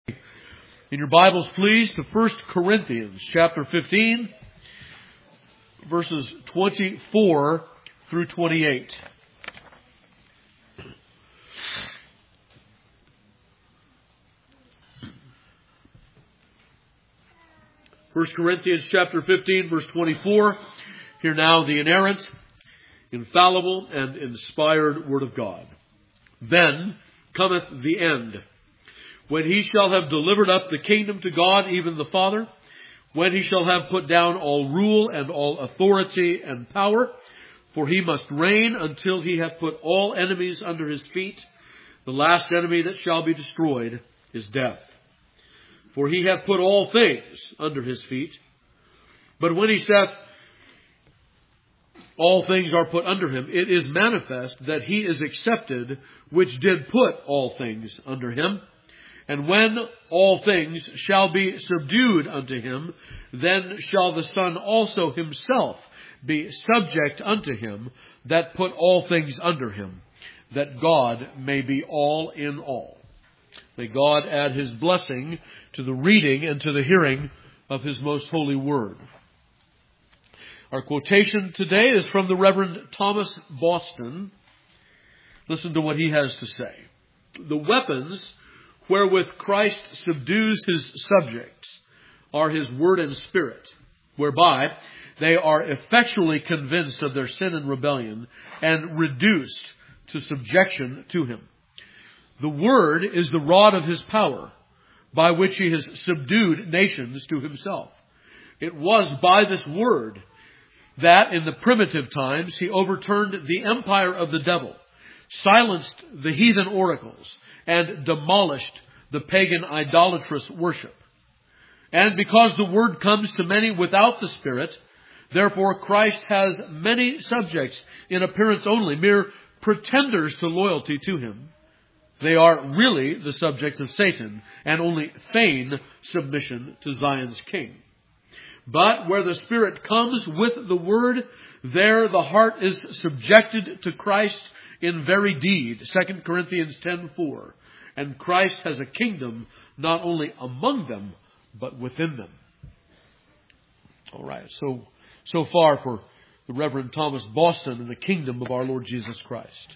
In your Bibles, please, to 1 Corinthians chapter 15, verses 24 through 28. First Corinthians chapter 15, verse 24. Hear now the inerrant, infallible, and inspired Word of God. Then cometh the end, when he shall have delivered up the kingdom to God, even the Father, when he shall have put down all rule and all authority and power, for he must reign until he hath put all enemies under his feet. The last enemy that shall be destroyed is death. For he hath put all things under his feet. But when he saith, all things are put under him, it is manifest that he is accepted, which did put all things under him. And when all things shall be subdued unto him, then shall the Son also himself be subject unto him that put all things under him, that God may be all in all. May God add his blessing to the reading and to the hearing of his most holy word. Our quotation today is from the Reverend Thomas Boston. Listen to what he has to say. The weapons wherewith Christ subdues his subjects are his word and spirit, whereby they are effectually convinced of their sin and rebellion and reduced to subjection to him. The word is the rod of his power, by which he has subdued nations to himself. It was by this word that in the primitive times he overturned the empire of the devil, silenced the heathen oracles, and demolished the pagan idolatrous worship. And because the word comes to many without the Spirit, therefore Christ has many subjects in appearance only, mere pretenders to loyalty to him. They are really the subjects of Satan and only feign submission to Zion's King. But where the Spirit comes with the word, there the heart is subjected to Christ in very deed. 2 Corinthians 10:4. And Christ has a kingdom not only among them, but within them. All right, so far for the Reverend Thomas Boston and the kingdom of our Lord Jesus Christ.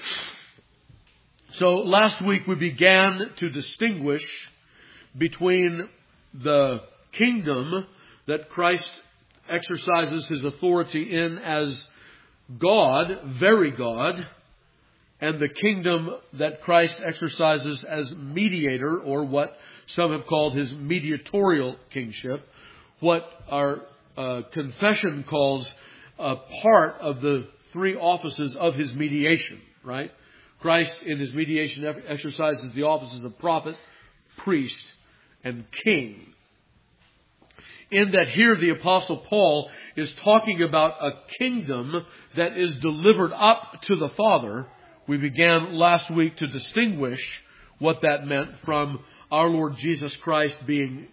So last week we began to distinguish between the kingdom that Christ exercises his authority in as God, very God, and the kingdom that Christ exercises as mediator, or what some have called his mediatorial kingship, what our confession calls a part of the three offices of his mediation, right? Christ in his mediation exercises the offices of prophet, priest, and king. In that here the Apostle Paul is talking about a kingdom that is delivered up to the Father. We began last week to distinguish what that meant from our Lord Jesus Christ being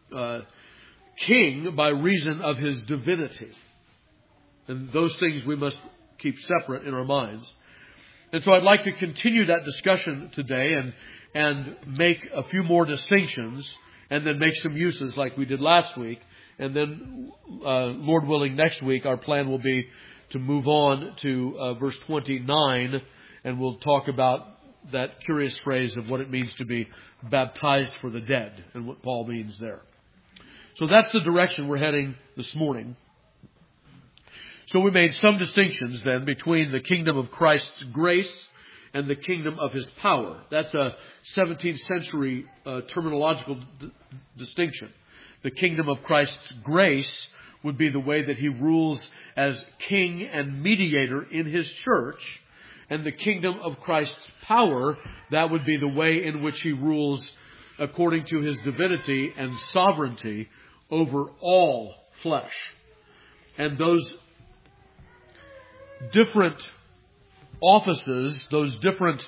king by reason of his divinity. And those things we must keep separate in our minds. And so I'd like to continue that discussion today and make a few more distinctions and then make some uses like we did last week. And then, Lord willing, next week our plan will be to move on to verse 29, and we'll talk about that curious phrase of what it means to be baptized for the dead and what Paul means there. So that's the direction we're heading this morning. So we made some distinctions then between the kingdom of Christ's grace and the kingdom of his power. That's a 17th century terminological distinction. The kingdom of Christ's grace would be the way that he rules as king and mediator in his church. And the kingdom of Christ's power, that would be the way in which he rules according to his divinity and sovereignty over all flesh. And those different offices, those different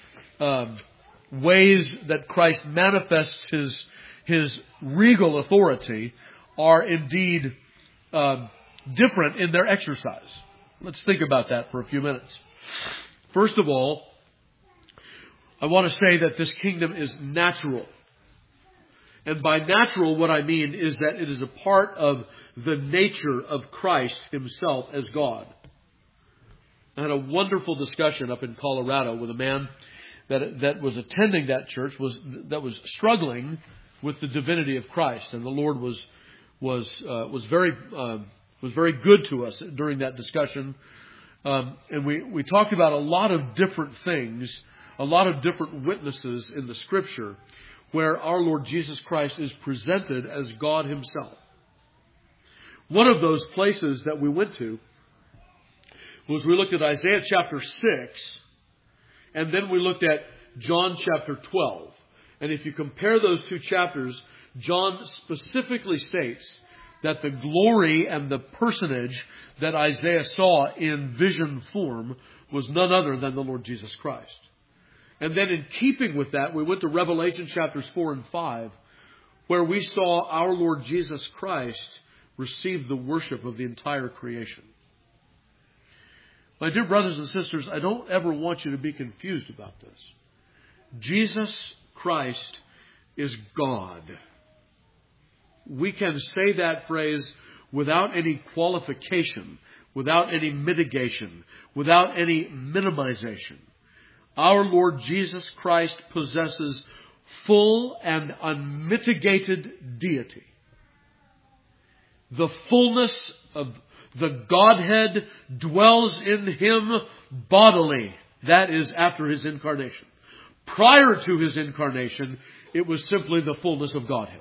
ways that Christ manifests his regal authority are indeed different in their exercise. Let's think about that for a few minutes. First of all, I want to say that this kingdom is natural. And by natural, what I mean is that it is a part of the nature of Christ himself as God. I had a wonderful discussion up in Colorado with a man that was attending that church, that was struggling with the divinity of Christ, and the Lord was very good to us during that discussion. And we talked about a lot of different things, a lot of different witnesses in the Scripture where our Lord Jesus Christ is presented as God himself. One of those places that we went to was we looked at Isaiah chapter 6, and then we looked at John chapter 12. And if you compare those two chapters, John specifically states that the glory and the personage that Isaiah saw in vision form was none other than the Lord Jesus Christ. And then in keeping with that, we went to Revelation chapters 4 and 5, where we saw our Lord Jesus Christ receive the worship of the entire creation. My dear brothers and sisters, I don't ever want you to be confused about this. Jesus Christ is God. We can say that phrase without any qualification, without any mitigation, without any minimization. Our Lord Jesus Christ possesses full and unmitigated deity. The fullness of the Godhead dwells in him bodily. That is after his incarnation. Prior to his incarnation, it was simply the fullness of Godhead.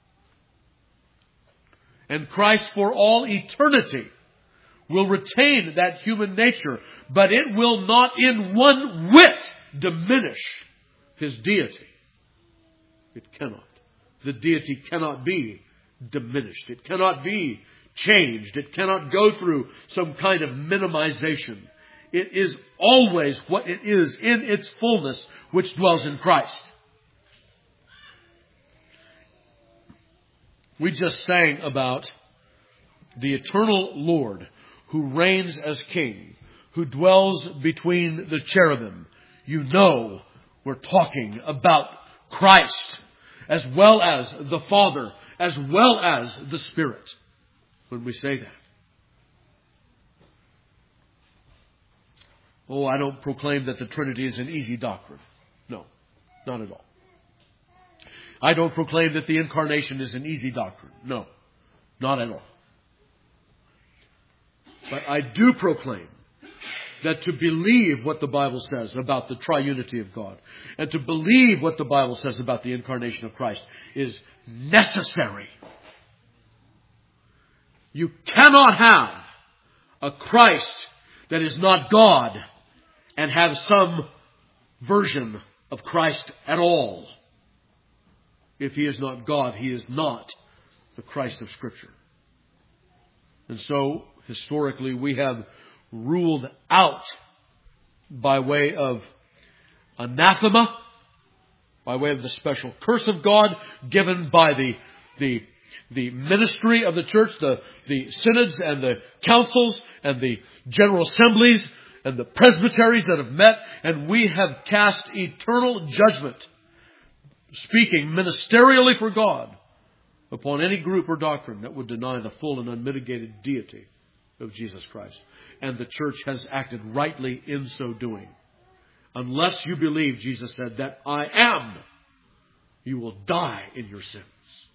And Christ for all eternity will retain that human nature, but it will not in one whit diminish his deity. It cannot. The deity cannot be diminished. It cannot be changed. It cannot go through some kind of minimization. It is always what it is in its fullness, which dwells in Christ. We just sang about the eternal Lord who reigns as King, who dwells between the cherubim. You know we're talking about Christ, as well as the Father, as well as the Spirit, when we say that. Oh, I don't proclaim that the Trinity is an easy doctrine. No, not at all. I don't proclaim that the Incarnation is an easy doctrine. No, not at all. But I do proclaim that to believe what the Bible says about the triunity of God, and to believe what the Bible says about the incarnation of Christ, is necessary. You cannot have a Christ that is not God and have some version of Christ at all. If he is not God, he is not the Christ of Scripture. And so, historically, we have ruled out, by way of anathema, by way of the special curse of God given by the ministry of the church, the synods and the councils and the general assemblies and the presbyteries that have met, and we have cast eternal judgment, speaking ministerially for God, upon any group or doctrine that would deny the full and unmitigated deity of Jesus Christ. And the church has acted rightly in so doing. Unless you believe, Jesus said, that I am, you will die in your sins.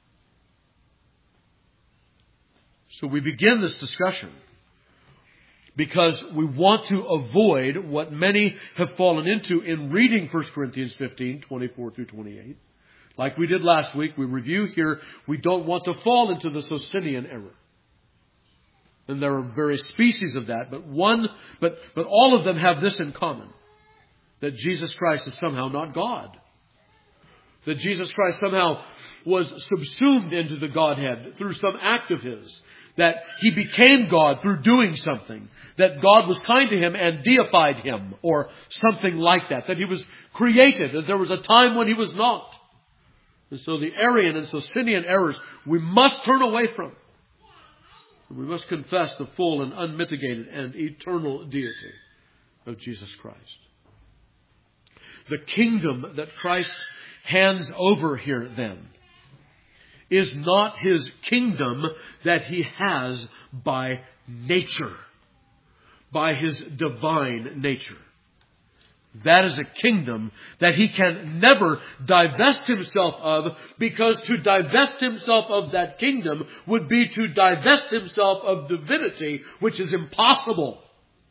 So we begin this discussion because we want to avoid what many have fallen into in reading 1 Corinthians 15, 24 through 28. Like we did last week, we review here, we don't want to fall into the Socinian error. And there are various species of that, but all of them have this in common, that Jesus Christ is somehow not God. That Jesus Christ somehow was subsumed into the Godhead through some act of his. That he became God through doing something. That God was kind to him and deified him, or something like that. That he was created, that there was a time when he was not. And so the Arian and Socinian errors we must turn away from. We must confess the full and unmitigated and eternal deity of Jesus Christ. The kingdom that Christ hands over here then is not His kingdom that He has by nature, by His divine nature. That is a kingdom that He can never divest Himself of, because to divest Himself of that kingdom would be to divest Himself of divinity, which is impossible.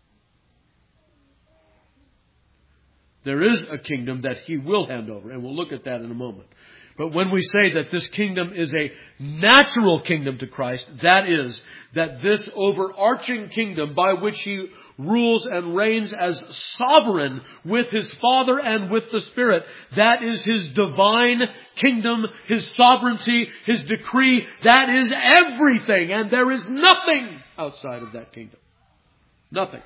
There is a kingdom that He will hand over, and we'll look at that in a moment. But when we say that this kingdom is a natural kingdom to Christ, that is, that this overarching kingdom by which He rules and reigns as sovereign with His Father and with the Spirit, that is His divine kingdom, His sovereignty, His decree. That is everything, and there is nothing outside of that kingdom. Nothing.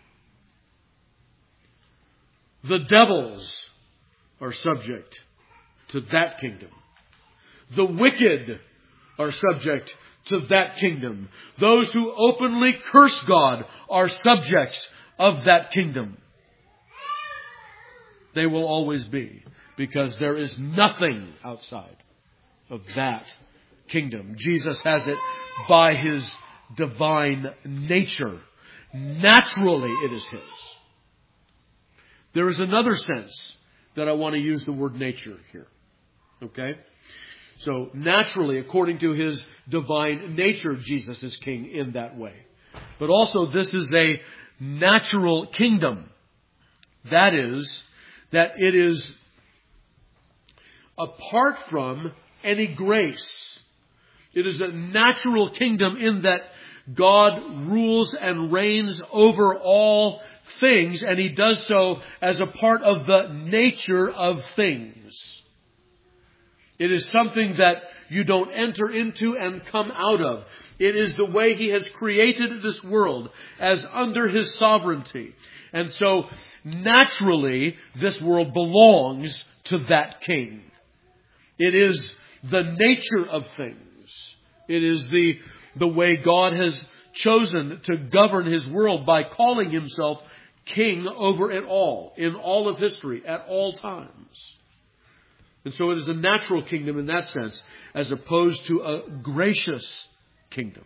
The devils are subject to that kingdom. The wicked are subject to that kingdom. Those who openly curse God are subjects of that kingdom. They will always be, because there is nothing outside of that kingdom. Jesus has it by His divine nature. Naturally, it is His. There is another sense that I want to use the word nature here. Okay? So naturally, according to His divine nature, Jesus is king in that way. But also, this is a natural kingdom. That is, that it is apart from any grace. It is a natural kingdom in that God rules and reigns over all things, and He does so as a part of the nature of things. It is something that you don't enter into and come out of. It is the way He has created this world as under His sovereignty. And so, naturally, this world belongs to that King. It is the nature of things. It is the way God has chosen to govern His world by calling Himself King over it all, in all of history, at all times. And so it is a natural kingdom in that sense, as opposed to a gracious kingdom.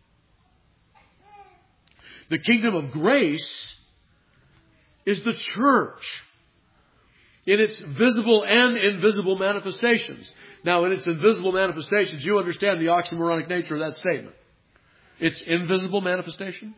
The kingdom of grace is the church in its visible and invisible manifestations. Now, in its invisible manifestations, you understand the oxymoronic nature of that statement. It's invisible manifestation.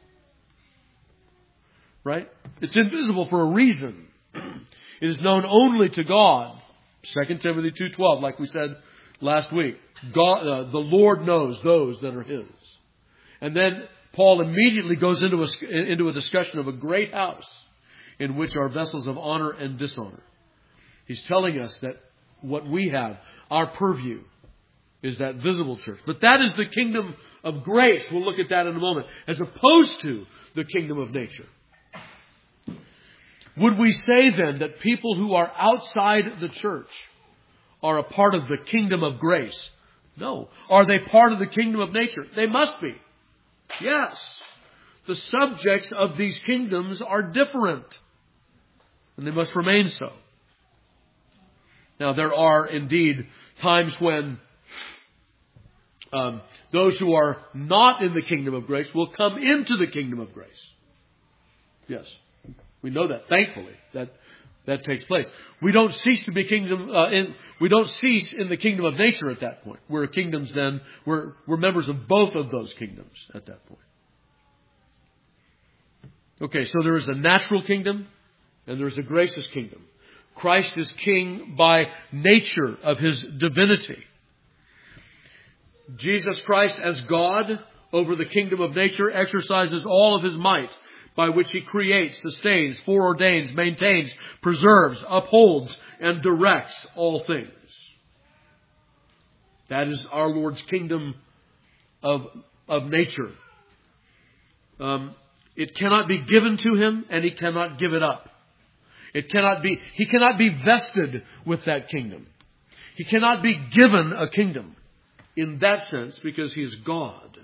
Right? It's invisible for a reason. It is known only to God. 2 Timothy 2:12, like we said last week. God, the Lord knows those that are His. And then Paul immediately goes into a discussion of a great house in which are vessels of honor and dishonor. He's telling us that what we have, our purview, is that visible church. But that is the kingdom of grace. We'll look at that in a moment. As opposed to the kingdom of nature. Would we say then that people who are outside the church are a part of the kingdom of grace? No. Are they part of the kingdom of nature? They must be. Yes. The subjects of these kingdoms are different. And they must remain so. Now, there are indeed times when those who are not in the kingdom of grace will come into the kingdom of grace. Yes. We know that, thankfully, that takes place. We don't cease to be we don't cease in the kingdom of nature at that point. We're kingdoms then, we're members of both of those kingdoms at that point. Okay, so there is a natural kingdom and there is a gracious kingdom. Christ is king by nature of His divinity. Jesus Christ as God over the kingdom of nature exercises all of His might, by which He creates, sustains, foreordains, maintains, preserves, upholds, and directs all things. That is our Lord's kingdom of nature. It cannot be given to Him, and He cannot give it up. He cannot be vested with that kingdom. He cannot be given a kingdom in that sense, because He is God.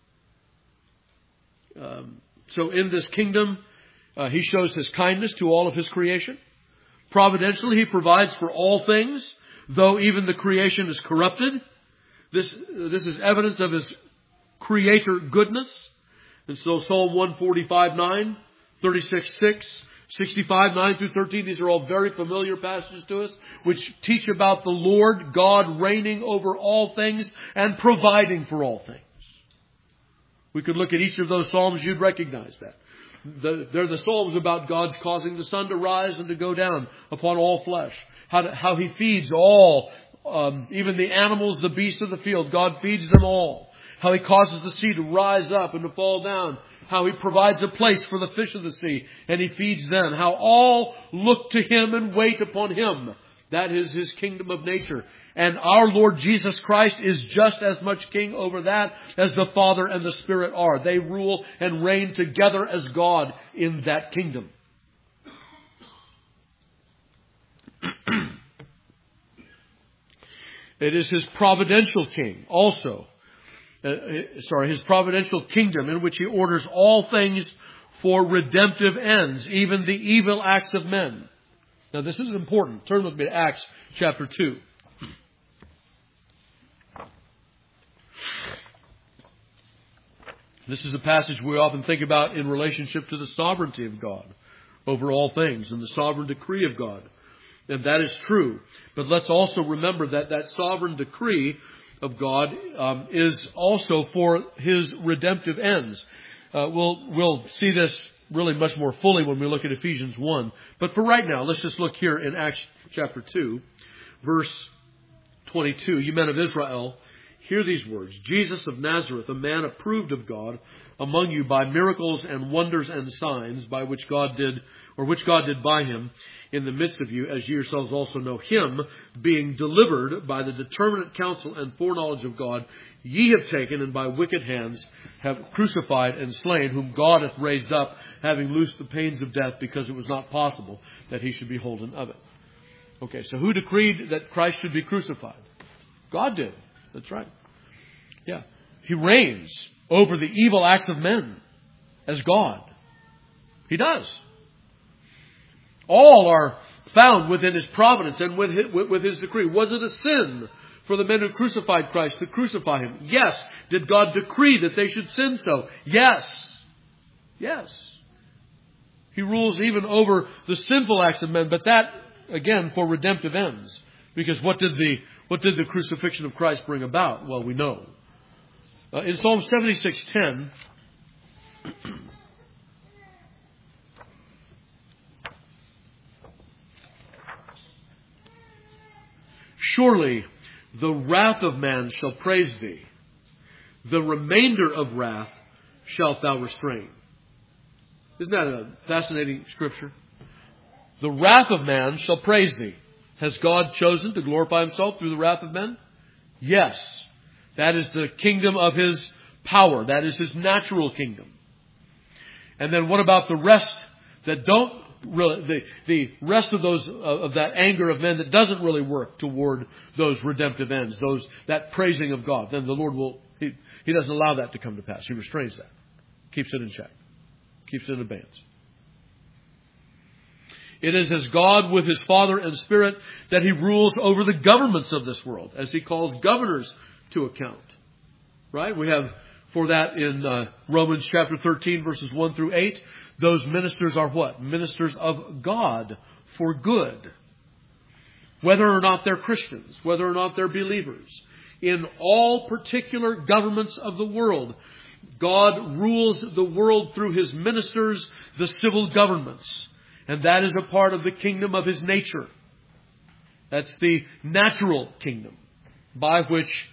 So in this kingdom, He shows His kindness to all of His creation. Providentially, He provides for all things, though even the creation is corrupted. This is evidence of His Creator goodness. And so Psalm 145:9, 36:6, 65:9 through 13, these are all very familiar passages to us, which teach about the Lord God reigning over all things and providing for all things. We could look at each of those Psalms, you'd recognize that. They're the Psalms about God's causing the sun to rise and to go down upon all flesh. How He feeds all, even the animals, the beasts of the field. God feeds them all. How He causes the sea to rise up and to fall down. How He provides a place for the fish of the sea and He feeds them. How all look to Him and wait upon Him. That is His kingdom of nature. And our Lord Jesus Christ is just as much king over that as the Father and the Spirit are. They rule and reign together as God in that kingdom. It is His providential king also. His providential kingdom in which He orders all things for redemptive ends, even the evil acts of men. Now this is important. Turn with me to Acts chapter 2. This is a passage we often think about in relationship to the sovereignty of God over all things and the sovereign decree of God. And that is true. But let's also remember that that sovereign decree of God is also for His redemptive ends. We'll see this really much more fully when we look at Ephesians 1. But for right now, let's just look here in Acts chapter 2, verse 22. You men of Israel, hear these words. Jesus of Nazareth, a man approved of God among you by miracles and wonders and signs by which God did by Him in the midst of you, as ye yourselves also know Him, being delivered by the determinate counsel and foreknowledge of God, ye have taken and by wicked hands have crucified and slain, whom God hath raised up, having loosed the pains of death, because it was not possible that He should be holden of it. Okay, so who decreed that Christ should be crucified? God did. That's right. Yeah. He reigns over the evil acts of men as God. He does. All are found within His providence and with His decree. Was it a sin for the men who crucified Christ to crucify Him? Yes. Did God decree that they should sin so? Yes. Yes. He rules even over the sinful acts of men, but that, again, for redemptive ends. Because what did the crucifixion of Christ bring about? Well, we know. In Psalm 76:10, surely the wrath of man shall praise Thee. The remainder of wrath shalt Thou restrain. Isn't that a fascinating scripture? The wrath of man shall praise Thee. Has God chosen to glorify Himself through the wrath of men? Yes. That is the kingdom of His power. That is His natural kingdom. And then what about the rest that don't really, the rest of those, of that anger of men that doesn't really work toward those redemptive ends, that praising of God? Then the Lord He doesn't allow that to come to pass. He restrains that. Keeps it in check. Keeps it in abeyance. It is as God with His Father and Spirit that He rules over the governments of this world, as He calls governors to account. Right? We have for that in Romans chapter 13, verses 1 through 8. Those ministers are what? Ministers of God for good. Whether or not they're Christians, whether or not they're believers. In all particular governments of the world, God rules the world through His ministers, the civil governments. And that is a part of the kingdom of His nature. That's the natural kingdom by which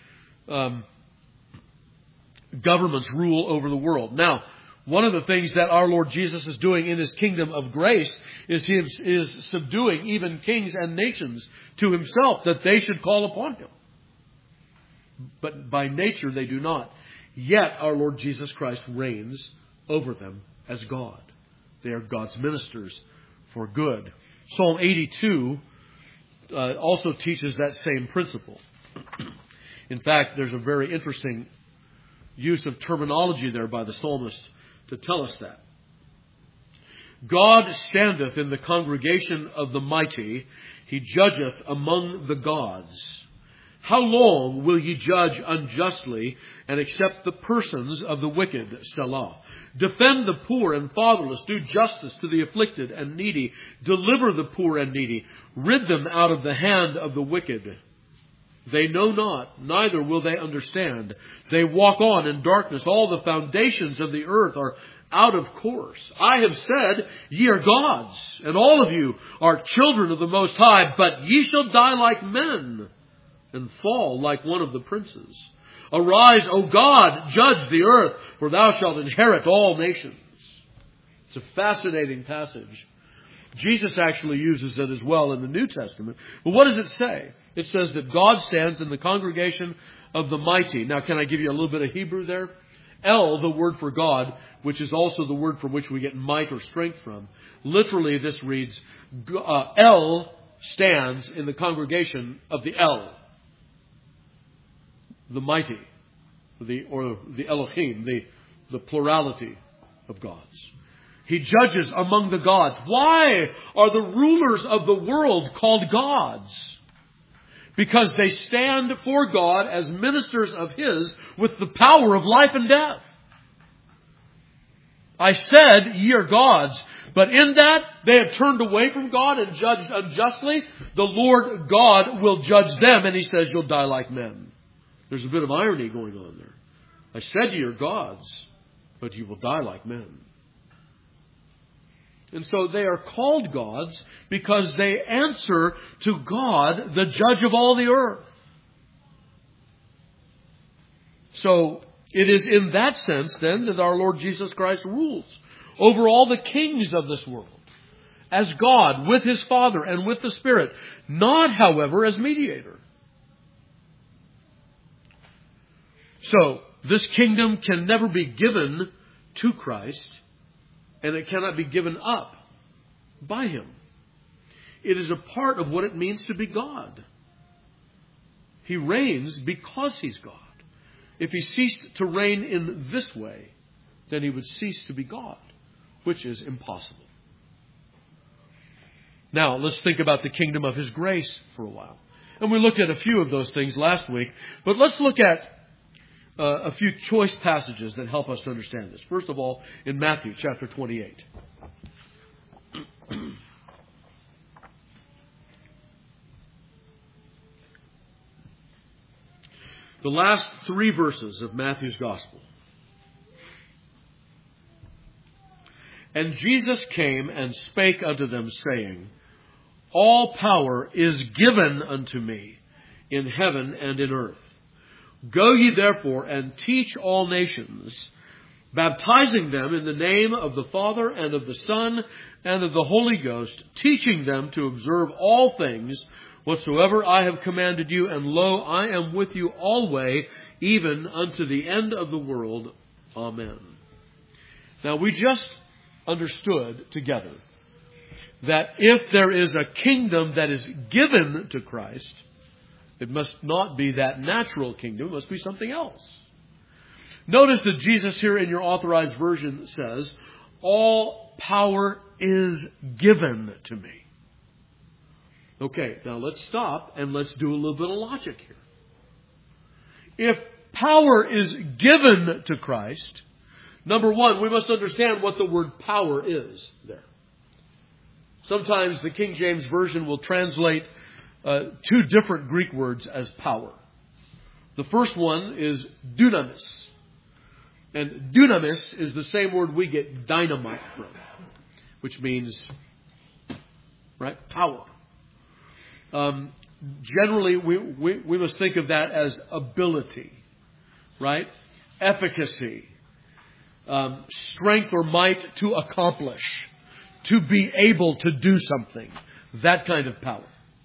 governments rule over the world. Now, one of the things that our Lord Jesus is doing in His kingdom of grace is He is subduing even kings and nations to Himself, that they should call upon Him. But by nature they do not. Yet our Lord Jesus Christ reigns over them as God. They are God's ministers for good. Psalm 82 also teaches that same principle. In fact, there's a very interesting use of terminology there by the psalmist to tell us that. God standeth in the congregation of the mighty. He judgeth among the gods. How long will ye judge unjustly and accept the persons of the wicked? Selah. Defend the poor and fatherless. Do justice to the afflicted and needy. Deliver the poor and needy. Rid them out of the hand of the wicked. They know not, neither will they understand. They walk on in darkness. All the foundations of the earth are out of course. I have said, ye are gods, and all of you are children of the Most High, but ye shall die like men and fall like one of the princes. Arise, O God, judge the earth, for thou shalt inherit all nations. It's a fascinating passage. Jesus actually uses it as well in the New Testament. But what does it say? It says that God stands in the congregation of the mighty. Now, can I give you a little bit of Hebrew there? El, the word for God, which is also the word from which we get might or strength from. Literally, this reads, El stands in the congregation of the El. The mighty, or the Elohim, the plurality of gods. He judges among the gods. Why are the rulers of the world called gods? Because they stand for God as ministers of His with the power of life and death. I said, ye are gods. But in that, they have turned away from God and judged unjustly. The Lord God will judge them, and He says, you'll die like men. There's a bit of irony going on there. I said ye are gods, but you will die like men. And so they are called gods because they answer to God, the judge of all the earth. So it is in that sense then that our Lord Jesus Christ rules over all the kings of this world as God with His Father and with the Spirit, not, however, as mediator. So, this kingdom can never be given to Christ, and it cannot be given up by Him. It is a part of what it means to be God. He reigns because He's God. If He ceased to reign in this way, then He would cease to be God, which is impossible. Now, let's think about the kingdom of His grace for a while. And we looked at a few of those things last week, but let's look at a few choice passages that help us to understand this. First of all, in Matthew chapter 28. The last 3 verses of Matthew's Gospel. And Jesus came and spake unto them, saying, all power is given unto me in heaven and in earth. Go ye therefore and teach all nations, baptizing them in the name of the Father and of the Son and of the Holy Ghost, teaching them to observe all things whatsoever I have commanded you. And lo, I am with you always, even unto the end of the world. Amen. Now, we just understood together that if there is a kingdom that is given to Christ, it must not be that natural kingdom. It must be something else. Notice that Jesus here in your authorized version says, all power is given to me. Okay, now let's stop and let's do a little bit of logic here. If power is given to Christ, number one, we must understand what the word power is there. Sometimes the King James Version will translate 2 different Greek words as power. The first one is dunamis. And dunamis is the same word we get dynamite from, which means, right, power. Generally, we must think of that as ability, right? Efficacy, strength or might to accomplish, to be able to do something, that kind of power.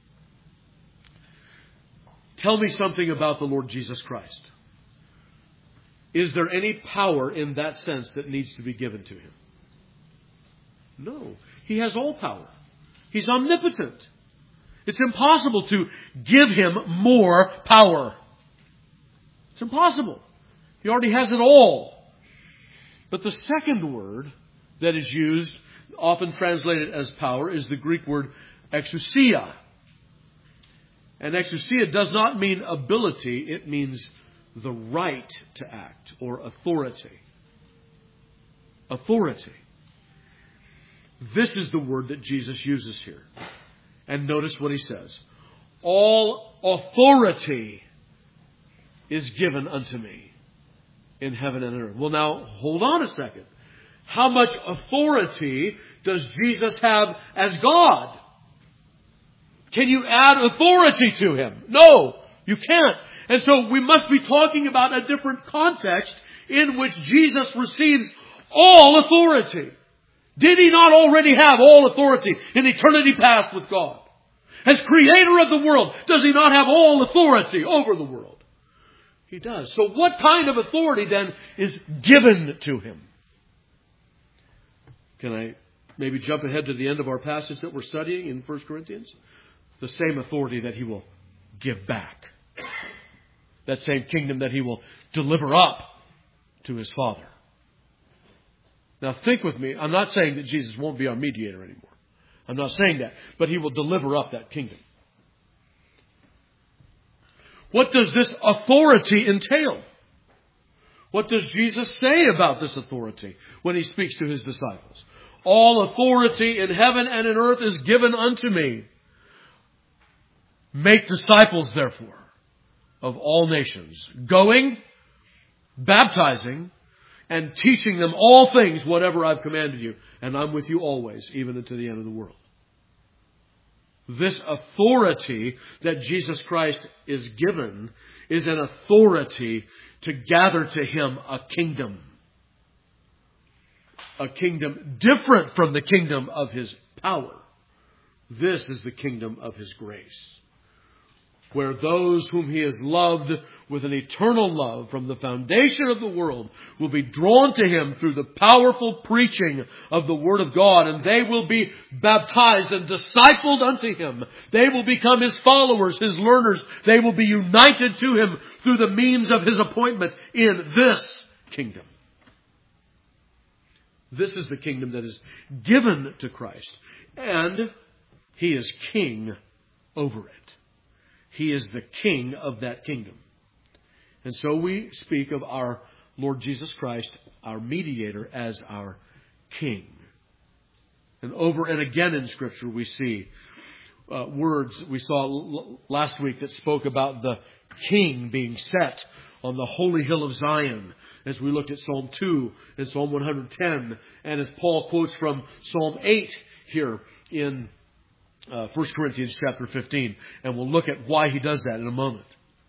Tell me something about the Lord Jesus Christ. Is there any power in that sense that needs to be given to Him? No. He has all power. He's omnipotent. It's impossible to give Him more power. It's impossible. He already has it all. But the second word that is used, often translated as power, is the Greek word exousia. And exousia does not mean ability. It means the right to act or authority. Authority. This is the word that Jesus uses here. And notice what he says. All authority is given unto me in heaven and earth. Well, now, hold on a second. How much authority does Jesus have as God? Can you add authority to him? No, you can't. And so we must be talking about a different context in which Jesus receives all authority. Did he not already have all authority in eternity past with God? As creator of the world, does he not have all authority over the world? He does. So what kind of authority then is given to him? Can I maybe jump ahead to the end of our passage that we're studying in 1 Corinthians? The same authority that he will give back. That same kingdom that he will deliver up to his Father. Now think with me. I'm not saying that Jesus won't be our mediator anymore. I'm not saying that. But he will deliver up that kingdom. What does this authority entail? What does Jesus say about this authority when he speaks to his disciples? All authority in heaven and in earth is given unto me. Make disciples, therefore, of all nations, going, baptizing, and teaching them all things, whatever I've commanded you. And I'm with you always, even unto the end of the world. This authority that Jesus Christ is given is an authority to gather to him a kingdom. A kingdom different from the kingdom of his power. This is the kingdom of his grace, where those whom he has loved with an eternal love from the foundation of the world will be drawn to him through the powerful preaching of the Word of God, and they will be baptized and discipled unto him. They will become his followers, his learners. They will be united to him through the means of his appointment in this kingdom. This is the kingdom that is given to Christ, and he is king over it. He is the king of that kingdom. And so we speak of our Lord Jesus Christ, our mediator, as our king. And over and again in Scripture we see words we saw last week that spoke about the king being set on the holy hill of Zion, as we looked at Psalm 2 and Psalm 110, and as Paul quotes from Psalm 8 here in 1 Corinthians chapter 15. And we'll look at why he does that in a moment.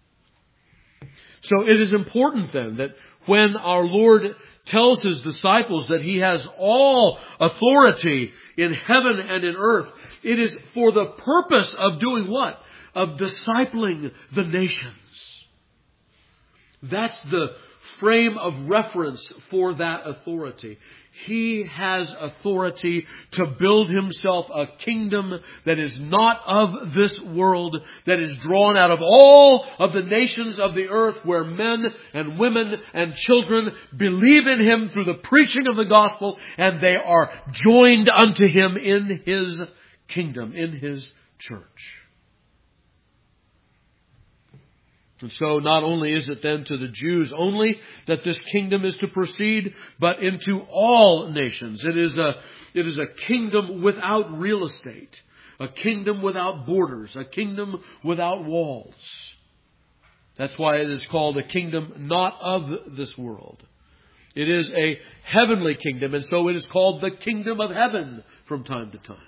So it is important then that when our Lord tells his disciples that he has all authority in heaven and in earth, it is for the purpose of doing what? Of discipling the nations. That's the frame of reference for that authority. He has authority to build himself a kingdom that is not of this world, that is drawn out of all of the nations of the earth, where men and women and children believe in him through the preaching of the gospel, and they are joined unto him in his kingdom, in his church. And so not only is it then to the Jews only that this kingdom is to proceed, but into all nations. It is a kingdom without real estate, a kingdom without borders, a kingdom without walls. That's why it is called a kingdom not of this world. It is a heavenly kingdom, and so it is called the kingdom of heaven from time to time.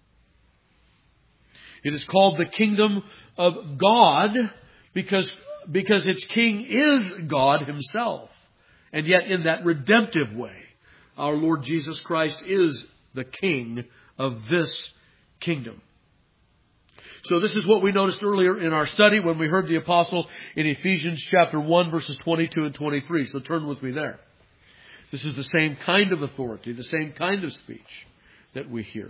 It is called the kingdom of God, because its king is God himself. And yet in that redemptive way, our Lord Jesus Christ is the king of this kingdom. So this is what we noticed earlier in our study when we heard the apostle in Ephesians chapter 1 verses 22 and 23. So turn with me there. This is the same kind of authority, the same kind of speech that we hear.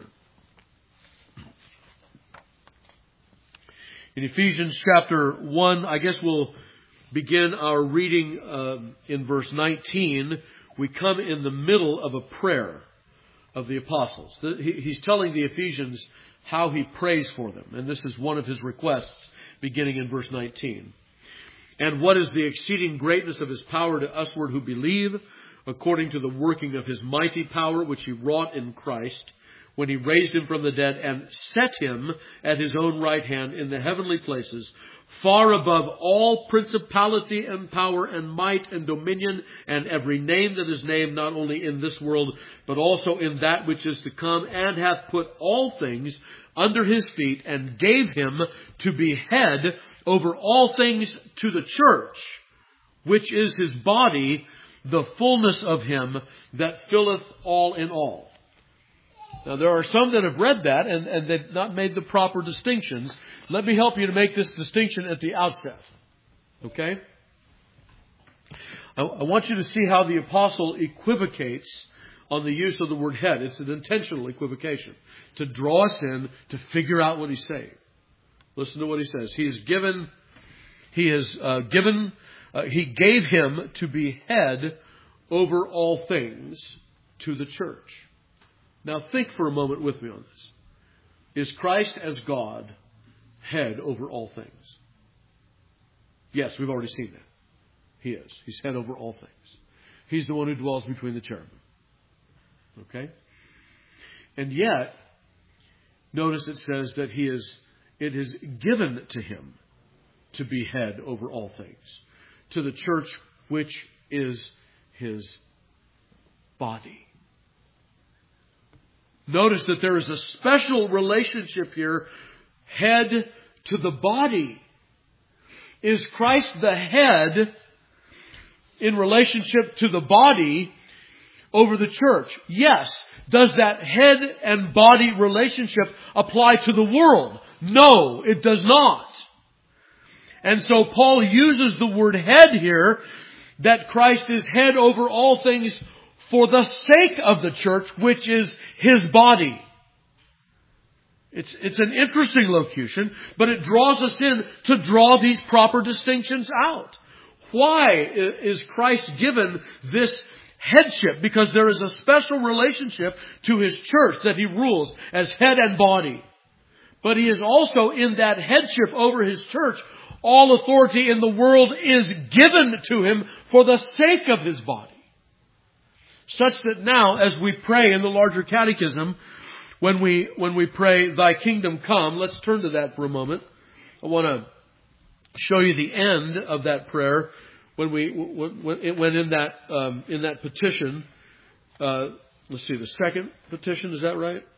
In Ephesians chapter 1, I guess we'll begin our reading in verse 19. We come in the middle of a prayer of the apostles. He's telling the Ephesians how he prays for them. And this is one of his requests, beginning in verse 19. And what is the exceeding greatness of His power to usward who believe, according to the working of His mighty power, which He wrought in Christ, when He raised Him from the dead and set Him at His own right hand in the heavenly places, far above all principality and power and might and dominion and every name that is named, not only in this world, but also in that which is to come, and hath put all things under His feet, and gave Him to be head over all things to the church, which is His body, the fullness of Him that filleth all in all. Now, there are some that have read that and they've not made the proper distinctions. Let me help you to make this distinction at the outset. Okay? I want you to see how the apostle equivocates on the use of the word head. It's an intentional equivocation to draw us in to figure out what he's saying. Listen to what he says. He gave Him to be head over all things to the church. Now think for a moment with me on this. Is Christ as God head over all things? Yes, we've already seen that. He is. He's head over all things. He's the one who dwells between the cherubim. Okay? And yet, notice it says that it is given to Him to be head over all things, to the church which is His body. Notice that there is a special relationship here, head to the body. Is Christ the head in relationship to the body over the church? Yes. Does that head and body relationship apply to the world? No, it does not. And so Paul uses the word head here, that Christ is head over all things for the sake of the church, which is His body. It's an interesting locution, but it draws us in to draw these proper distinctions out. Why is Christ given this headship? Because there is a special relationship to His church that He rules as head and body. But He is also in that headship over His church. All authority in the world is given to Him for the sake of His body. Such that now, as we pray in the larger catechism, when we pray, Thy kingdom come, let's turn to that for a moment. I want to show you the end of that prayer when in that petition. Let's see, the second petition, is that right?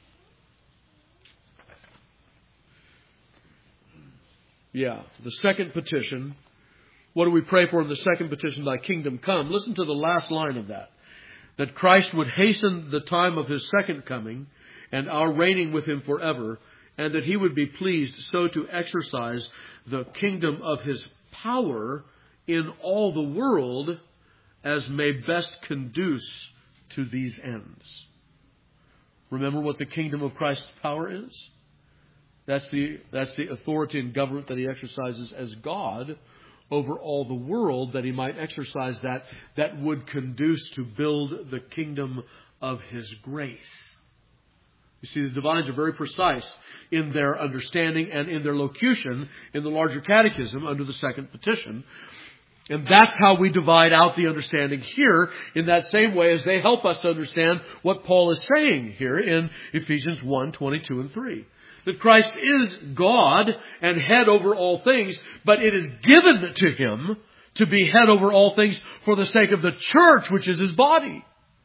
Yeah, the second petition. What do we pray for in the second petition? Thy kingdom come. Listen to the last line of that. That Christ would hasten the time of His second coming and our reigning with Him forever, and that He would be pleased so to exercise the kingdom of His power in all the world as may best conduce to these ends. Remember what the kingdom of Christ's power is? That's the authority and government that He exercises as God over all the world, that He might exercise that would conduce to build the kingdom of His grace. You see, the divines are very precise in their understanding and in their locution in the larger catechism under the second petition. And that's how we divide out the understanding here, in that same way as they help us to understand what Paul is saying here in Ephesians 1, 22 and 3. That Christ is God and head over all things, but it is given to Him to be head over all things for the sake of the church, which is His body.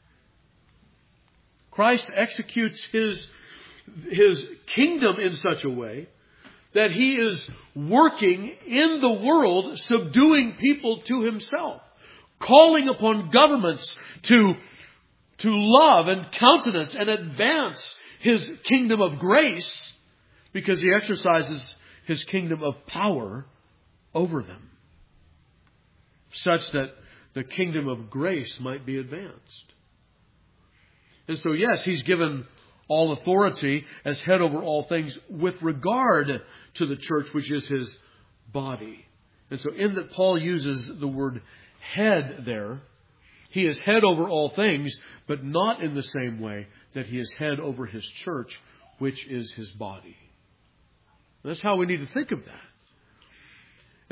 Christ executes His kingdom in such a way that He is working in the world, subduing people to Himself, calling upon governments to love and countenance and advance His kingdom of grace, because He exercises His kingdom of power over them, such that the kingdom of grace might be advanced. And so, yes, He's given all authority as head over all things with regard to the church, which is His body. And so in that Paul uses the word head there, He is head over all things, but not in the same way that He is head over His church, which is His body. That's how we need to think of that.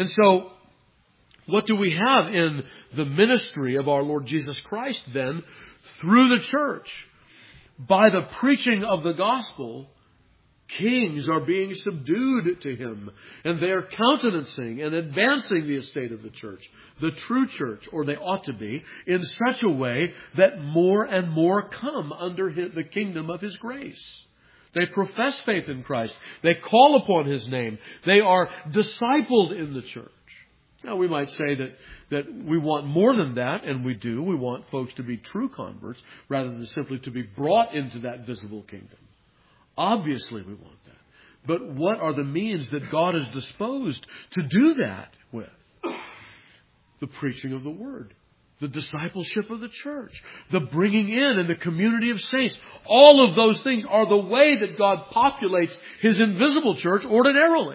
And so, what do we have in the ministry of our Lord Jesus Christ then through the church? By the preaching of the gospel, kings are being subdued to Him, and they are countenancing and advancing the estate of the church, the true church, or they ought to be, in such a way that more and more come under the kingdom of His grace. They profess faith in Christ. They call upon His name. They are discipled in the church. Now, we might say that we want more than that, and we do. We want folks to be true converts rather than simply to be brought into that visible kingdom. Obviously, we want that. But what are the means that God is disposed to do that with? The preaching of the Word, the discipleship of the church, the bringing in and the community of saints. All of those things are the way that God populates His invisible church ordinarily.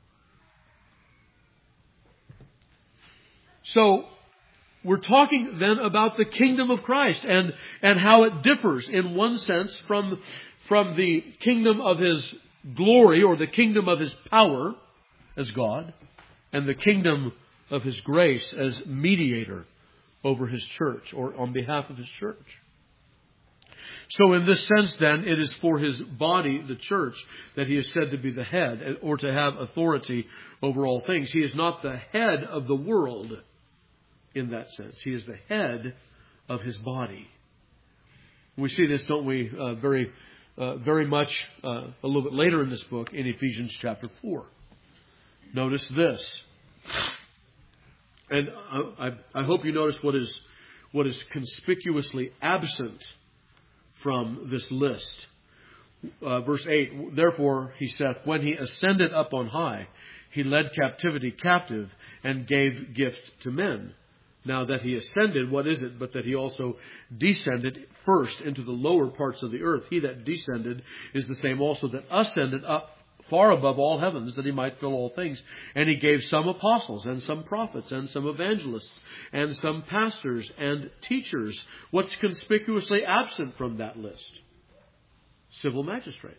So, we're talking then about the kingdom of Christ and how it differs in one sense from the kingdom of His glory or the kingdom of His power as God and the kingdom of His grace as mediator over His church or on behalf of His church. So in this sense then, it is for His body, the church, that He is said to be the head or to have authority over all things. He is not the head of the world in that sense. He is the head of His body. We see this, don't we, very much a little bit later in this book in Ephesians chapter 4. Notice this. And I hope you notice what is conspicuously absent from this list. Verse 8, therefore, he saith, when He ascended up on high, He led captivity captive and gave gifts to men. Now that He ascended, what is it but that He also descended first into the lower parts of the earth? He that descended is the same also that ascended up far above all heavens, that He might fill all things. And He gave some apostles, and some prophets, and some evangelists, and some pastors and teachers. What's conspicuously absent from that list? Civil magistrates.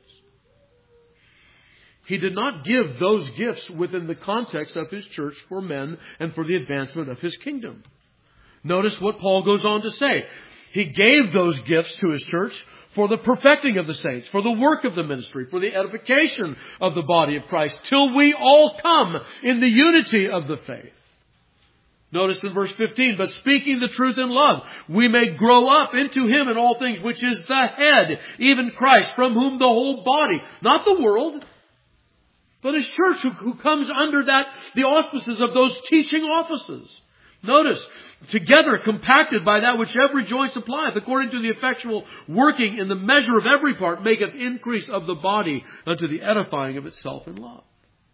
He did not give those gifts within the context of His church for men and for the advancement of His kingdom. Notice what Paul goes on to say. He gave those gifts to His church for the perfecting of the saints, for the work of the ministry, for the edification of the body of Christ, till we all come in the unity of the faith. Notice in verse 15, but speaking the truth in love, we may grow up into Him in all things, which is the head, even Christ, from whom the whole body, not the world, but His church who comes under the auspices of those teaching offices. Notice, together compacted by that which every joint supplieth, according to the effectual working in the measure of every part, maketh increase of the body unto the edifying of itself in love.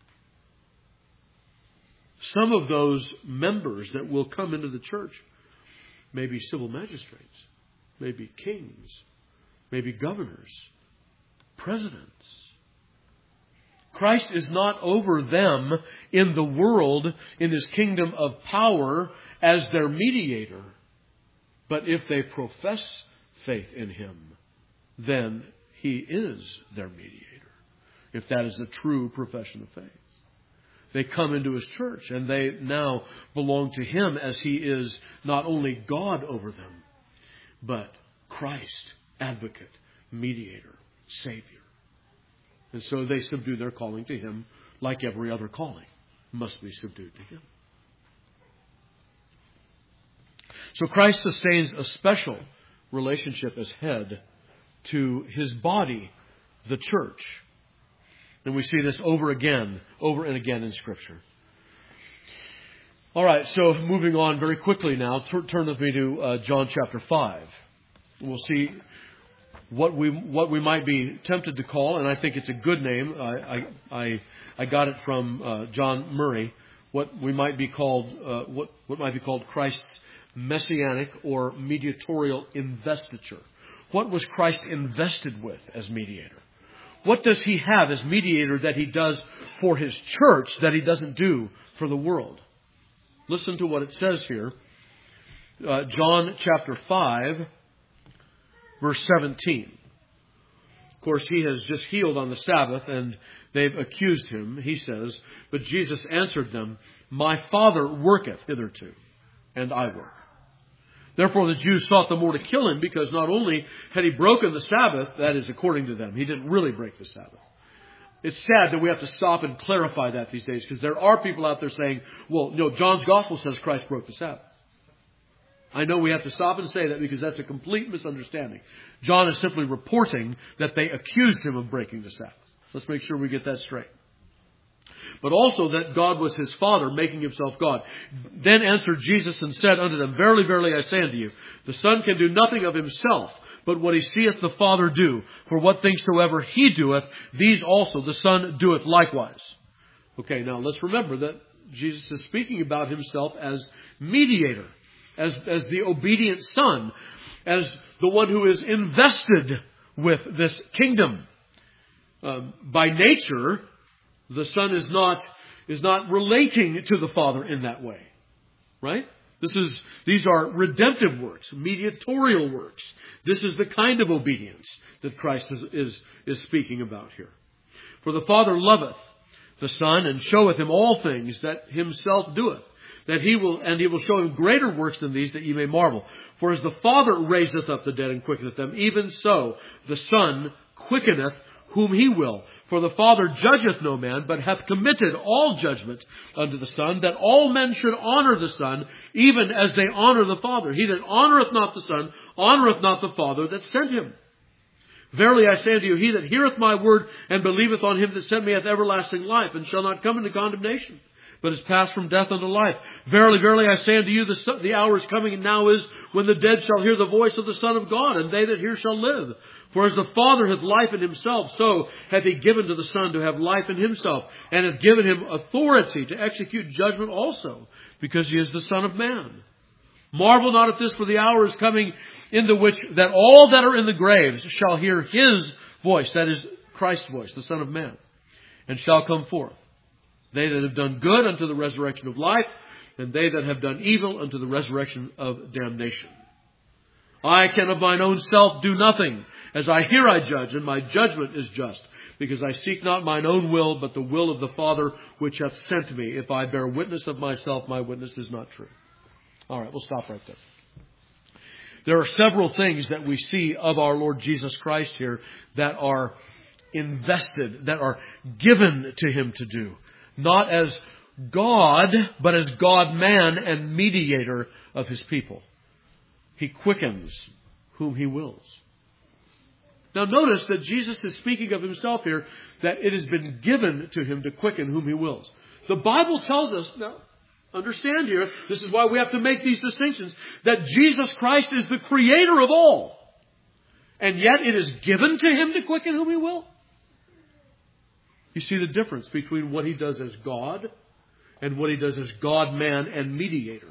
Some of those members that will come into the church may be civil magistrates, may be kings, may be governors, presidents. Christ is not over them in the world, in His kingdom of power, as their mediator. But if they profess faith in Him, then He is their mediator. If that is a true profession of faith. They come into His church and they now belong to Him as He is not only God over them, but Christ, advocate, mediator, Savior. And so they subdue their calling to Him like every other calling must be subdued to Him. So Christ sustains a special relationship as head to His body, the church. And we see this over and again in Scripture. All right, so moving on very quickly now, turn with me to John chapter 5. We'll see what we might be tempted to call, and I think it's a good name. I got it from John Murray. What might be called Christ's messianic or mediatorial investiture. What was Christ invested with as mediator? What does He have as mediator that He does for His church that He doesn't do for the world? Listen to what it says here. John chapter 5, verse 17. Of course, he has just healed on the Sabbath, and they've accused him, he says. But Jesus answered them, "My Father worketh hitherto, and I work." Therefore the Jews sought the more to kill him, because not only had he broken the Sabbath, that is according to them, he didn't really break the Sabbath. It's sad that we have to stop and clarify that these days, because there are people out there saying, well, no, John's Gospel says Christ broke the Sabbath. I know we have to stop and say that because that's a complete misunderstanding. John is simply reporting that they accused him of breaking the Sabbath. Let's make sure we get that straight. But also that God was his Father, making himself God. Then answered Jesus and said unto them, "Verily, verily, I say unto you, the Son can do nothing of himself, but what he seeth the Father do. For what things soever he doeth, these also the Son doeth likewise." Okay, now let's remember that Jesus is speaking about himself as mediator, as the obedient Son, as the one who is invested with this kingdom. By nature, the Son is not relating to the Father in that way. Right? These are redemptive works, mediatorial works. This is the kind of obedience that Christ is speaking about here. For the Father loveth the Son, and showeth him all things that himself doeth, that he will show him greater works than these, that ye may marvel. For as the Father raiseth up the dead and quickeneth them, even so the Son quickeneth whom he will. For the Father judgeth no man, but hath committed all judgment unto the Son, that all men should honor the Son, even as they honor the Father. He that honoureth not the Son, honoureth not the Father that sent him. Verily I say unto you, he that heareth my word, and believeth on him that sent me, hath everlasting life, and shall not come into condemnation, but is passed from death unto life. Verily, verily, I say unto you, the hour is coming, and now is, when the dead shall hear the voice of the Son of God, and they that hear shall live. For as the Father hath life in himself, so hath he given to the Son to have life in himself, and hath given him authority to execute judgment also, because he is the Son of Man. Marvel not at this, for the hour is coming, in the which that all that are in the graves shall hear his voice, that is Christ's voice, the Son of Man, and shall come forth. They that have done good unto the resurrection of life, and they that have done evil unto the resurrection of damnation. I can of mine own self do nothing. As I hear I judge, and my judgment is just, because I seek not mine own will, but the will of the Father which hath sent me. If I bear witness of myself, my witness is not true. All right, we'll stop right there. There are several things that we see of our Lord Jesus Christ here that are invested, that are given to him to do. Not as God, but as God-man and mediator of his people. He quickens whom he wills. Now notice that Jesus is speaking of himself here, that it has been given to him to quicken whom he wills. The Bible tells us, now understand here, this is why we have to make these distinctions, that Jesus Christ is the creator of all. And yet it is given to him to quicken whom he will. You see the difference between what he does as God and what he does as God-man and mediator.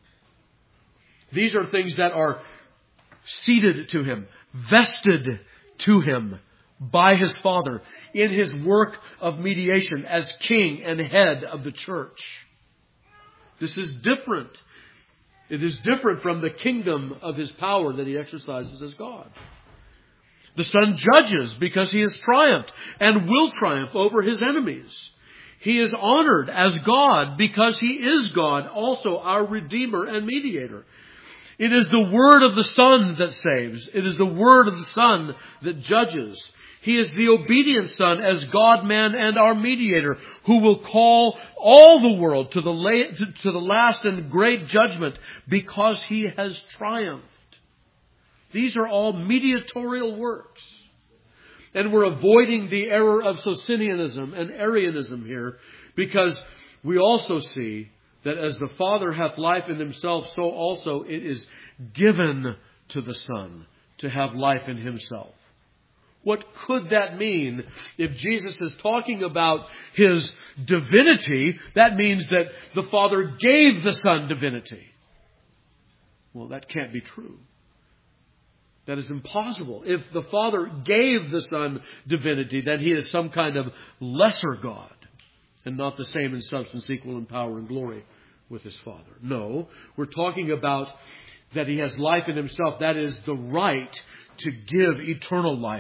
These are things that are ceded to him, vested to him by his Father in his work of mediation as king and head of the church. This is different. It is different from the kingdom of his power that he exercises as God. The Son judges because he has triumphed and will triumph over his enemies. He is honored as God because he is God, also our Redeemer and mediator. It is the word of the Son that saves. It is the word of the Son that judges. He is the obedient Son as God-man and our mediator, who will call all the world to the last and great judgment because he has triumphed. These are all mediatorial works. And we're avoiding the error of Socinianism and Arianism here, because we also see that as the Father hath life in himself, so also it is given to the Son to have life in himself. What could that mean? If Jesus is talking about his divinity, that means that the Father gave the Son divinity. Well, that can't be true. That is impossible. If the Father gave the Son divinity, then he is some kind of lesser God and not the same in substance, equal in power and glory with his Father. No, we're talking about that he has life in himself. That is the right to give eternal life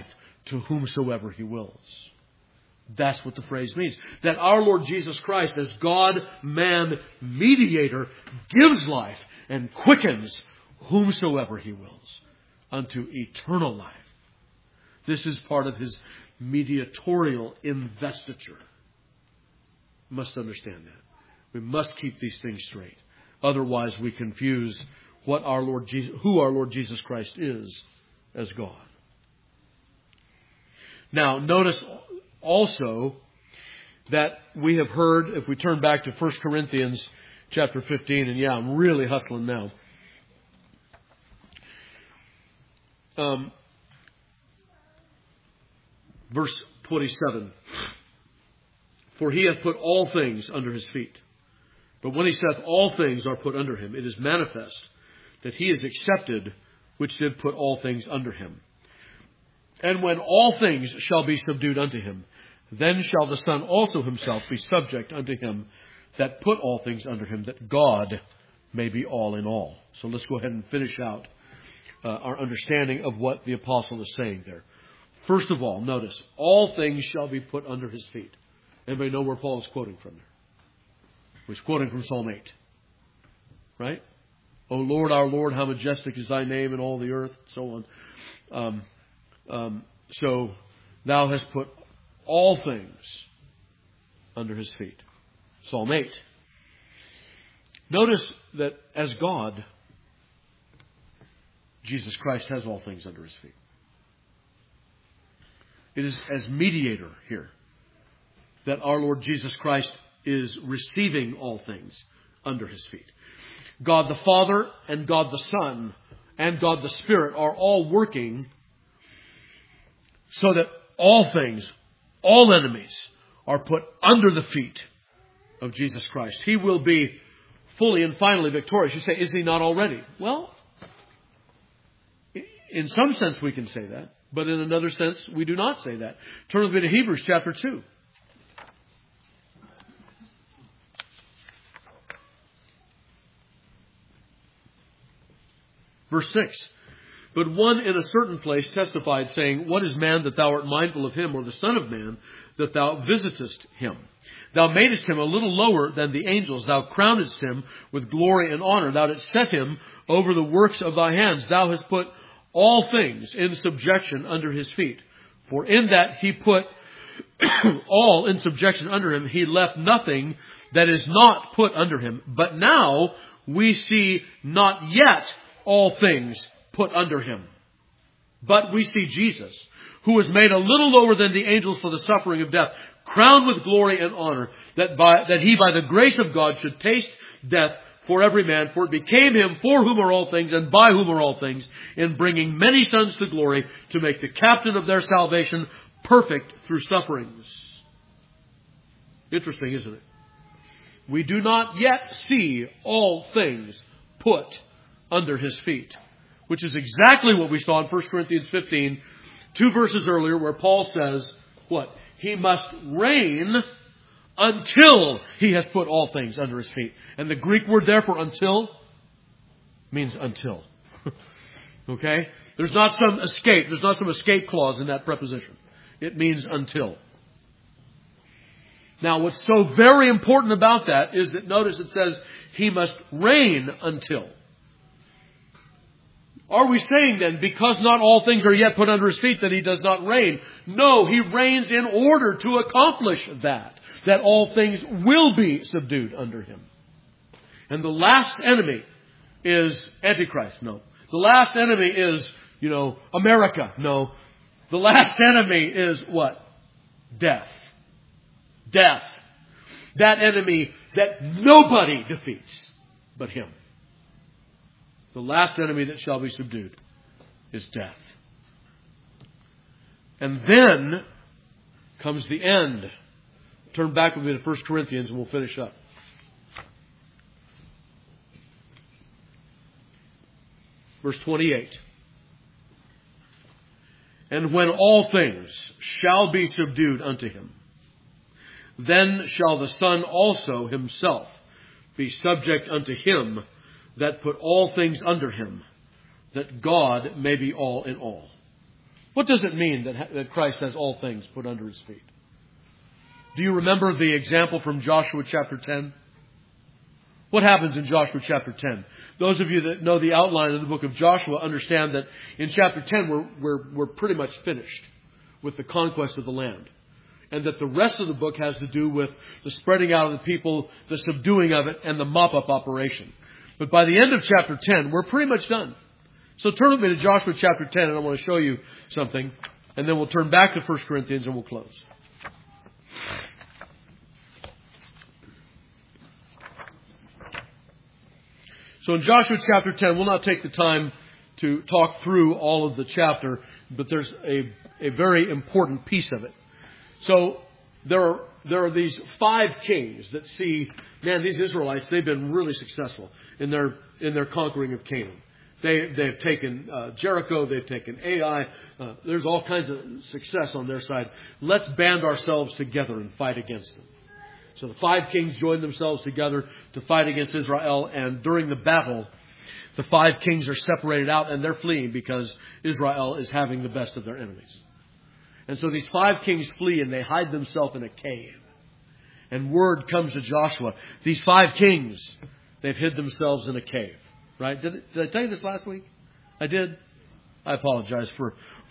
to whomsoever He wills. That's what the phrase means. That our Lord Jesus Christ, as God-man mediator, gives life and quickens whomsoever He wills unto eternal life. This is part of His mediatorial investiture. We must understand that. We must keep these things straight. Otherwise we confuse who our Lord Jesus Christ is as God. Now, notice also that we have heard, if we turn back to 1 Corinthians chapter 15, and I'm really hustling now. Verse 27. For He hath put all things under His feet. But when He saith all things are put under Him, it is manifest that He is accepted which did put all things under Him. And when all things shall be subdued unto Him, then shall the Son also Himself be subject unto Him that put all things under Him, that God may be all in all. So let's go ahead and finish out our understanding of what the apostle is saying there. First of all, notice, all things shall be put under His feet. Anybody know where Paul is quoting from there? He's quoting from Psalm 8. Right? O Lord, our Lord, how majestic is Thy name in all the earth, so on. So Thou hast put all things under His feet. Psalm 8. Notice that as God, Jesus Christ has all things under His feet. It is as mediator here that our Lord Jesus Christ is receiving all things under His feet. God the Father and God the Son and God the Spirit are all working so that all things, all enemies, are put under the feet of Jesus Christ. He will be fully and finally victorious. You say, is He not already? Well, in some sense we can say that, but in another sense we do not say that. Turn with me to Hebrews chapter 2. Verse 6. But one in a certain place testified, saying, What is man that Thou art mindful of him, or the Son of man that Thou visitest him? Thou madest him a little lower than the angels. Thou crownedst him with glory and honor. Thou didst set him over the works of Thy hands. Thou hast put all things in subjection under His feet. For in that He put all in subjection under Him, He left nothing that is not put under Him. But now we see not yet all things put under Him. But we see Jesus, who was made a little lower than the angels for the suffering of death, crowned with glory and honor, that He by the grace of God should taste death for every man. For it became Him for whom are all things and by whom are all things, in bringing many sons to glory, to make the captain of their salvation perfect through sufferings. Interesting, isn't it? We do not yet see all things put under His feet, which is exactly what we saw in 1 Corinthians 15, 2 verses earlier, where Paul says, what? He must reign until He has put all things under His feet. And the Greek word there for until means until. Okay? There's not some escape. There's not some escape clause in that preposition. It means until. Now, what's so very important about that is that notice it says He must reign until. Are we saying then, because not all things are yet put under His feet, that He does not reign? No, He reigns in order to accomplish that all things will be subdued under Him. And the last enemy is Antichrist. No. The last enemy is, America. No. The last enemy is what? Death. Death. That enemy that nobody defeats but Him. The last enemy that shall be subdued is death. And then comes the end. Turn back with me to 1 Corinthians and we'll finish up. Verse 28. And when all things shall be subdued unto Him, then shall the Son also Himself be subject unto Him that put all things under Him, that God may be all in all. What does it mean that Christ has all things put under His feet? Do you remember the example from Joshua chapter 10? What happens in Joshua chapter 10? Those of you that know the outline of the book of Joshua understand that in chapter 10 we're pretty much finished with the conquest of the land. And that the rest of the book has to do with the spreading out of the people, the subduing of it, and the mop-up operation. But by the end of chapter 10, we're pretty much done. So turn with me to Joshua chapter 10, and I want to show you something. And then we'll turn back to 1 Corinthians and we'll close. So in Joshua chapter 10, we'll not take the time to talk through all of the chapter, but there's a very important piece of it. So there are these 5 kings that see, man, these Israelites, they've been really successful in their conquering of Canaan. They've taken Jericho, they've taken Ai. There's all kinds of success on their side. Let's band ourselves together and fight against them. So the 5 kings join themselves together to fight against Israel, and during the battle, the 5 kings are separated out and they're fleeing because Israel is having the best of their enemies. And so these 5 kings flee and they hide themselves in a cave. And word comes to Joshua, these 5 kings, they've hid themselves in a cave. Right? Did I tell you this last week? I did? I apologize for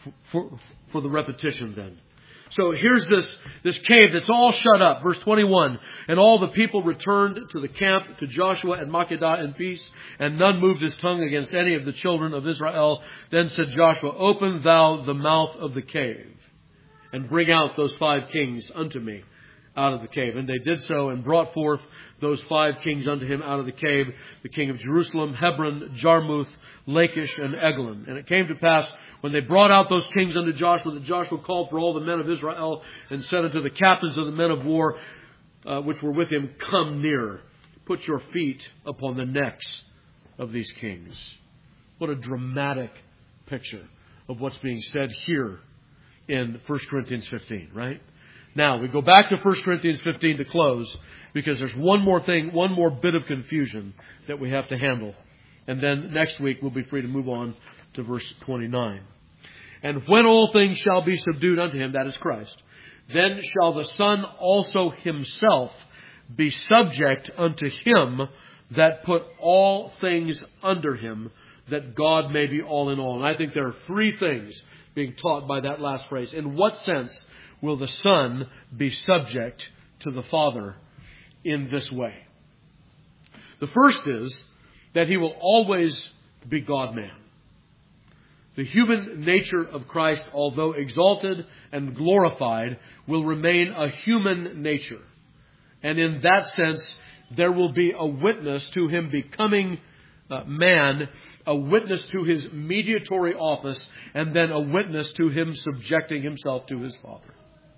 the repetition then. So here's this cave that's all shut up. Verse 21. And all the people returned to the camp to Joshua at Makkedah in peace, and none moved his tongue against any of the children of Israel. Then said Joshua, open thou the mouth of the cave, and bring out those 5 kings unto me out of the cave. And they did so, and brought forth those 5 kings unto him out of the cave, the king of Jerusalem, Hebron, Jarmuth, Lachish, and Eglon. And it came to pass, when they brought out those kings unto Joshua, that Joshua called for all the men of Israel, and said unto the captains of the men of war, which were with him, come near, put your feet upon the necks of these kings. What a dramatic picture of what's being said here in 1 Corinthians 15, right? Now, we go back to 1 Corinthians 15 to close, because there's one more bit of confusion that we have to handle. And then next week we'll be free to move on to verse 29. And when all things shall be subdued unto him, that is Christ, then shall the Son also himself be subject unto him that put all things under him, that God may be all in all. And I think there are 3 things being taught by that last phrase. In what sense will the Son be subject to the Father in this way? The first is that he will always be God-man. The human nature of Christ, although exalted and glorified, will remain a human nature. And in that sense, there will be a witness to him becoming man, a witness to his mediatory office, and then a witness to him subjecting himself to his Father.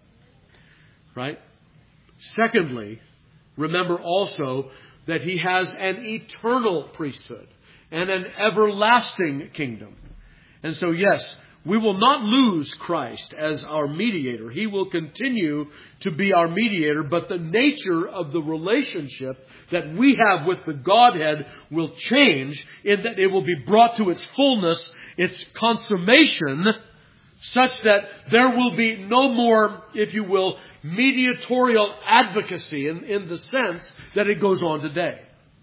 Right? Secondly, remember also that he has an eternal priesthood and an everlasting kingdom. And so, yes, we will not lose Christ as our mediator. He will continue to be our mediator, but the nature of the relationship that we have with the Godhead will change in that it will be brought to its fullness, its consummation, such that there will be no more, if you will, mediatorial advocacy in the sense that it goes on today.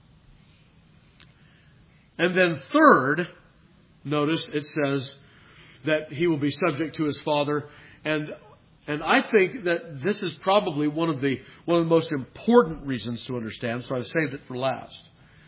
And then third, notice it says that he will be subject to his Father. And I think that this is probably one of the most important reasons to understand, so I've saved it for last.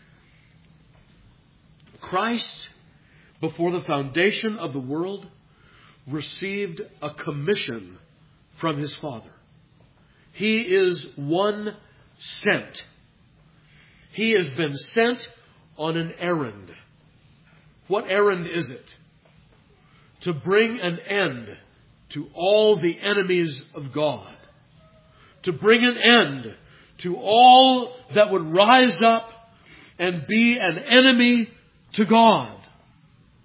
Christ, before the foundation of the world, received a commission from his Father. He is one sent. He has been sent on an errand. What errand is it? To bring an end to all the enemies of God. To bring an end to all that would rise up and be an enemy to God.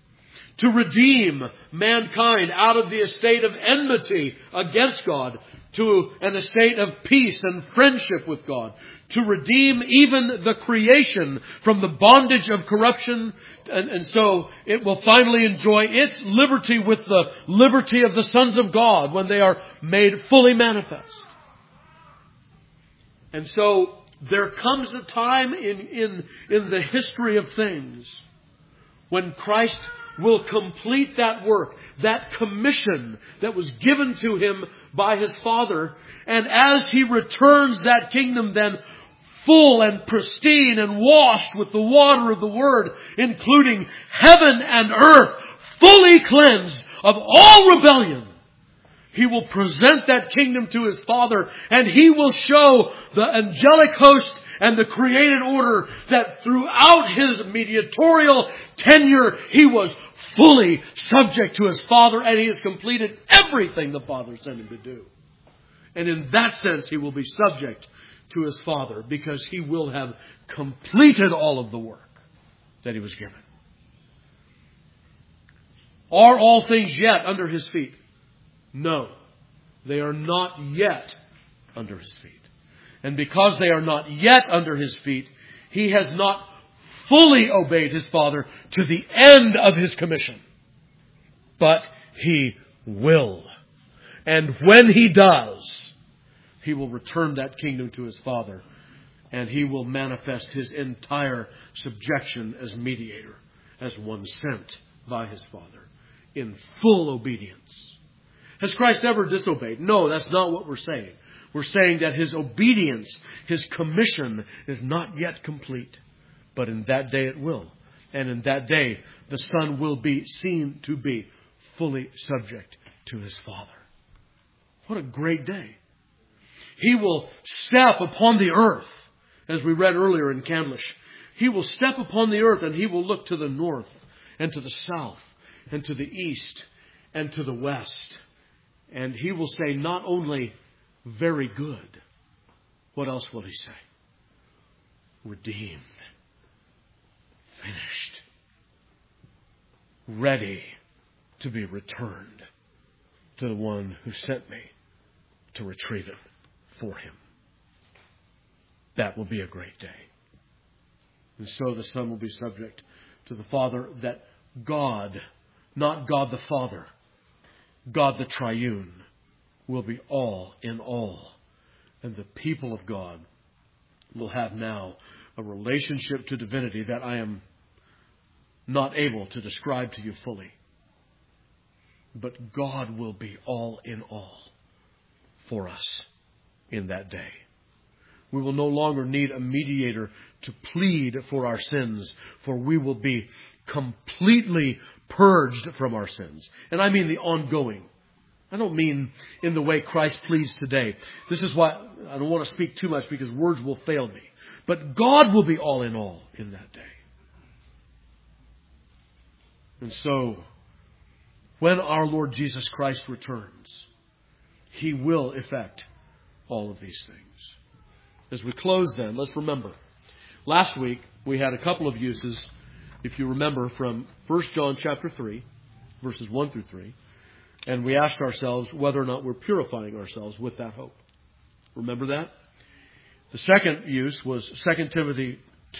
To redeem mankind out of the estate of enmity against God to an estate of peace and friendship with God, to redeem even the creation from the bondage of corruption, and so it will finally enjoy its liberty with the liberty of the sons of God when they are made fully manifest. And so there comes a time in the history of things when Christ will complete that work, that commission that was given to Him by His Father. And as He returns that kingdom then full and pristine and washed with the water of the Word, including heaven and earth, fully cleansed of all rebellion, He will present that kingdom to His Father, and He will show the angelic host and the created order that throughout His mediatorial tenure, He was fully subject to His Father, and He has completed everything the Father sent Him to do. And in that sense, He will be subject to His Father, because He will have completed all of the work that He was given. Are all things yet under His feet? No, they are not yet under His feet. And because they are not yet under His feet, He has not fully obeyed His Father to the end of His commission. But He will. And when He does, He will return that kingdom to His Father, and He will manifest His entire subjection as mediator, as one sent by His Father, in full obedience. Has Christ ever disobeyed? No, that's not what we're saying. We're saying that His obedience, His commission, is not yet complete. But in that day it will. And in that day, the Son will be seen to be fully subject to His Father. What a great day. He will step upon the earth, as we read earlier in Candlish. He will step upon the earth, and He will look to the north and to the south and to the east and to the west. And He will say not only very good. What else will He say? Redeemed. Finished. Ready to be returned to the one who sent me to retrieve it for Him. That will be a great day. And so the Son will be subject to the Father, that God, not God the Father, God the Triune, will be all in all. And the people of God will have now a relationship to divinity that I am not able to describe to you fully. But God will be all in all for us in that day. We will no longer need a mediator to plead for our sins, for we will be completely purged from our sins. And I mean the ongoing. I don't mean in the way Christ pleads today. This is why I don't want to speak too much, because words will fail me. But God will be all in all in that day. And so, when our Lord Jesus Christ returns, He will effect all of these things. As we close then, let's remember. Last week, we had a couple of uses, if you remember, from 1 John chapter 3, verses 1 through 3. And we asked ourselves whether or not we're purifying ourselves with that hope. Remember that? The second use was 2 Timothy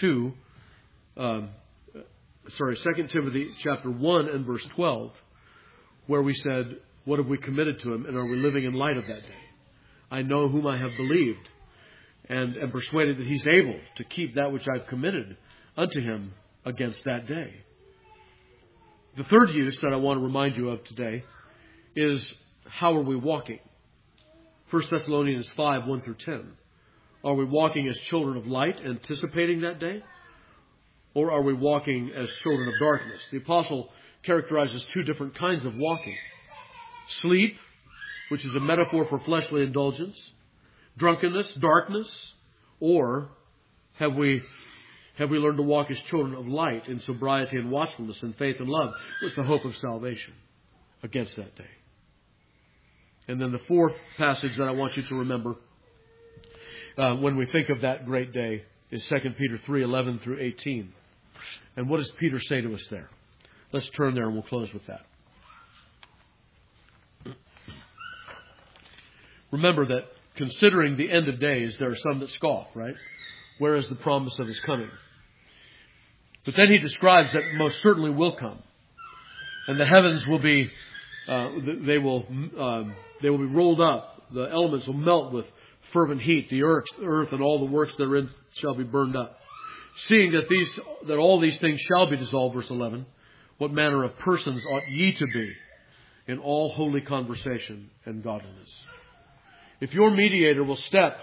chapter 1 and verse 12, where we said, what have we committed to Him, and are we living in light of that day? I know whom I have believed, and am persuaded that He's able to keep that which I've committed unto Him against that day. The third use that I want to remind you of today is, how are we walking? 1 Thessalonians 5, 1 through 10. Are we walking as children of light, anticipating that day? Or are we walking as children of darkness? The apostle characterizes two different kinds of walking. Sleep, which is a metaphor for fleshly indulgence. Drunkenness, darkness. Or have we learned to walk as children of light in sobriety and watchfulness and faith and love with the hope of salvation against that day? And then the fourth passage that I want you to remember when we think of that great day is 2 Peter 3, 11 through 18. And what does Peter say to us there? Let's turn there and we'll close with that. Remember that considering the end of days, there are some that scoff, right? Where is the promise of His coming? But then He describes that most certainly will come. And the heavens will be, they will be rolled up. The elements will melt with fervent heat. The earth and all the works therein shall be burned up. Seeing that all these things shall be dissolved, verse 11, what manner of persons ought ye to be in all holy conversation and godliness? If your mediator will step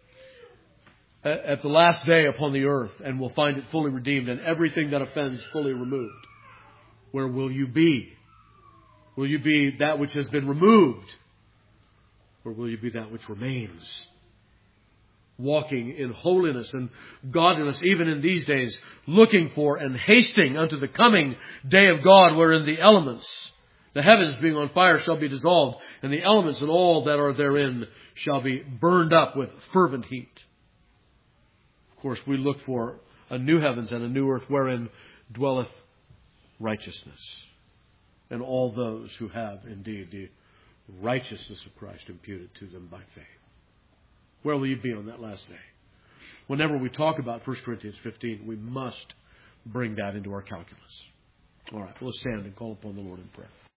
at the last day upon the earth and will find it fully redeemed and everything that offends fully removed, where will you be? Will you be that which has been removed? Or will you be that which remains? Walking in holiness and godliness, even in these days, looking for and hasting unto the coming day of God, wherein the elements, the heavens being on fire, shall be dissolved, and the elements and all that are therein shall be burned up with fervent heat. Of course, we look for a new heavens and a new earth wherein dwelleth righteousness, and all those who have indeed the righteousness of Christ imputed to them by faith. Where will you be on that last day? Whenever we talk about 1 Corinthians 15, we must bring that into our calculus. All right, let's stand and call upon the Lord in prayer.